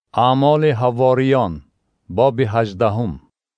اعمال حواریان باب 18.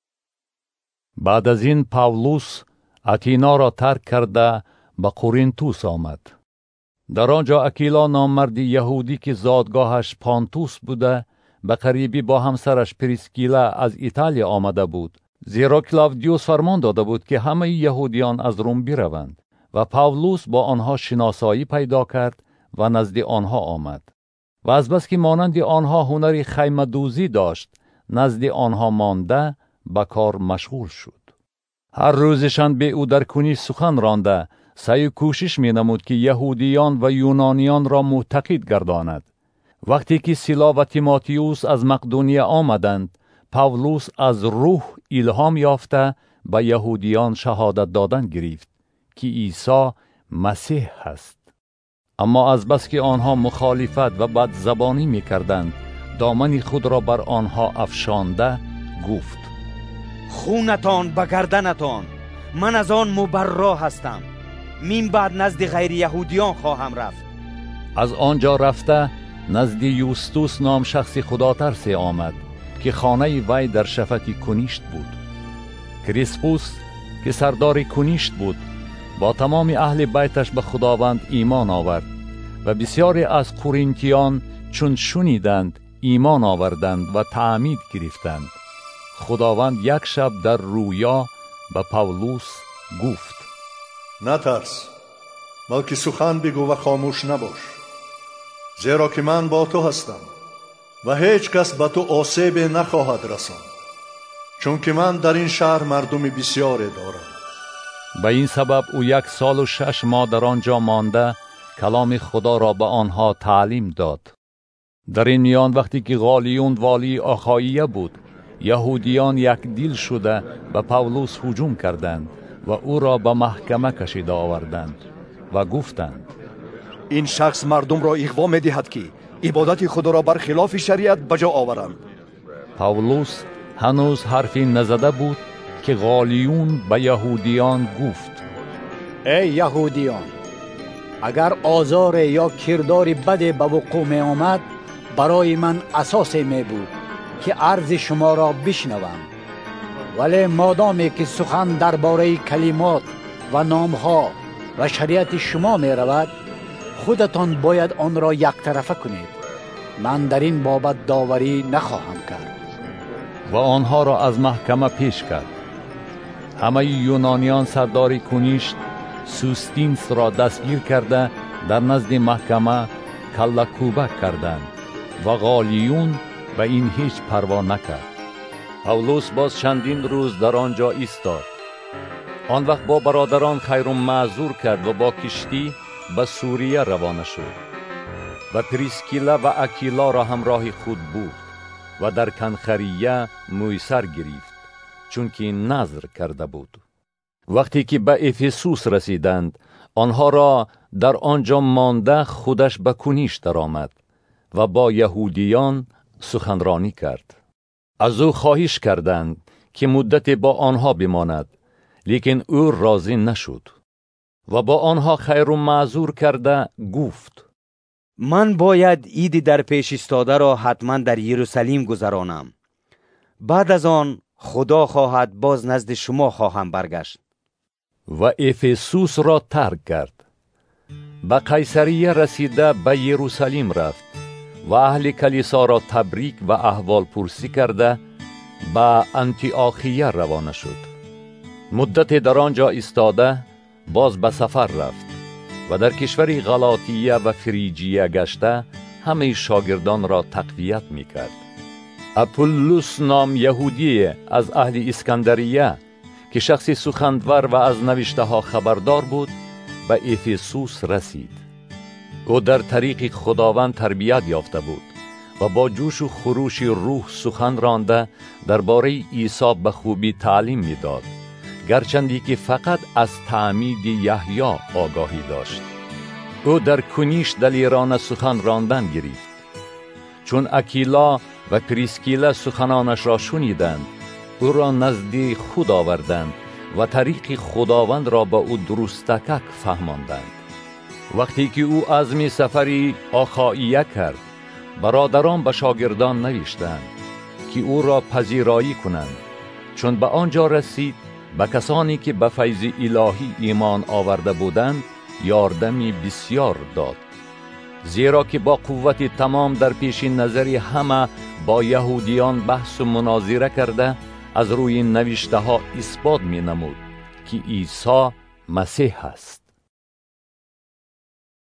بعد از این پاولوس اتینا را ترک کرده به قرینتوس آمد. در آنجا اکیلا ناممردی یهودی که زادگاهش پانتوس بوده به قریبی با همسرش پریسکیلا از ایتالیا آمده بود، زیرا کلاودیوس فرمان داده بود که همه یهودیان از روم بروند و پاولوس با آنها شناسایی پیدا کرد و نزد آنها آمد و از بس که مانند آنها هنری خیمه دوزی داشت نزد آنها مانده به کار مشغول شد. هر روزشان به او در کنی سخن رانده سعی کوشش می نمود که یهودیان و یونانیان را معتقد گرداند. وقتی که سیلا و تیماتیوس از مقدونیه آمدند، پاولوس از روح الهام یافته به یهودیان شهادت دادن گرفت که عیسی مسیح است. اما از بس که آنها مخالفت و بدزبانی می کردند، دامن خود را بر آنها افشانده گفت: خونتان به گردنتان، من از آن مبرا هستم. من بعد نزد غیر یهودیان خواهم رفت. از آنجا رفته نزد یوستوس نام شخص خداترسی آمد که خانه وی در شفت کنیشت بود. کریسپوس که سردار کنیشت بود با تمام اهل بیتش به خداوند ایمان آورد و بسیاری از قرینتیان چون شنیدند ایمان آوردند و تعمید گرفتند. خداوند یک شب در رویا به پاولوس گفت: نترس، بلکه سخن بگو و خاموش نباش، زیرا که من با تو هستم و هیچ کس به تو آسیب نخواهد رساند، چون که من در این شهر مردم بسیاری دارم. به این سبب او 1 سال و 6 ماه در آنجا مانده کلام خدا را به آنها تعلیم داد. در این میان وقتی که غالیون والی آخاییه بود، یهودیان یک دل شده به پاولوس هجوم کردند و او را به محکمه کشیده آوردند و گفتند: این شخص مردم را اغوا می دهد که عبادت خدا را بر خلاف شریعت بجا آورند. پاولوس هنوز حرفی نزده بود که غالیون به یهودیان گفت: ای یهودیان، اگر آزار یا کردار بد به وقوع می آمد، برای من اساسی می بود که عرض شما را بشنوم. ولی مادامی که سخن درباره کلمات و نامها و شریعت شما می رود، خودتان باید آن را یک طرفه کنید. من در این بابت داوری نخواهم کرد. و آنها را از محکمه پیش کرد. همه یونانیان سردار کنیشت سوستینس را دستگیر کرده در نزد محکمه کله کوبه کردند و غالیون به این هیچ پروا نکرد. پاولوس باز چندین روز در آنجا ایستاد. آن وقت با برادران خیرم معذور کرد و با کشتی به سوریه روانه شد و پریسکیلا و اکیلا را همراه خود بود و در کنخریه میسر گرفت، چون که نذر کرده بود. وقتی که به افسوس رسیدند، آنها را در آنجا مانده خودش به کنیشت درآمد و با یهودیان سخنرانی کرد. از او خواهش کردند که مدتی با آنها بماند، لیکن او راضی نشد و با آنها خیر و معذور کرده گفت: من باید عید در پیش ایستاده را حتما در یروشلیم گذرانم. بعد از آن خدا خواهد باز نزد شما خواهم برگشت. و افسوس را ترک کرد. به قیصریه رسیده به یروشلیم رفت و اهل کلیسا را تبریک و احوال پرسی کرده به انتیاخیه روانه شد. مدت در آنجا ایستاده باز به سفر رفت و در کشور غلاطیه و فریجیه گشته همه شاگردان را تقویت می کرد. اپولوس نام یهودی از اهل اسکندریه که شخصی سخنور و از نوشته ها خبردار بود به افسوس رسید. او در طریق خداوند تربیت یافته بود و با جوش و خروش روح سخن رانده درباره عیسی به خوبی تعلیم میداد، گرچندی که فقط از تعمید یحیی آگاهی داشت. او در کنیشت دلیرانه سخن راندن گرفت. چون اکیلا و پریسکیلا سخنانش را شنیدند، او را نزد خود آوردند و طریق خداوند را به او درستکک فهماندند. وقتی که او عزم سفری آخاییه کرد، برادران به شاگردان نوشتند که او را پذیرایی کنند، چون به آنجا رسید به کسانی که به فیض الهی ایمان آورده بودند یاردمی بسیار داد، زیرا که با قوت تمام در پیش نظر همه با یهودیان بحث و مناظره کرده از روی نوشته ها اثبات می نمود که عیسی مسیح است.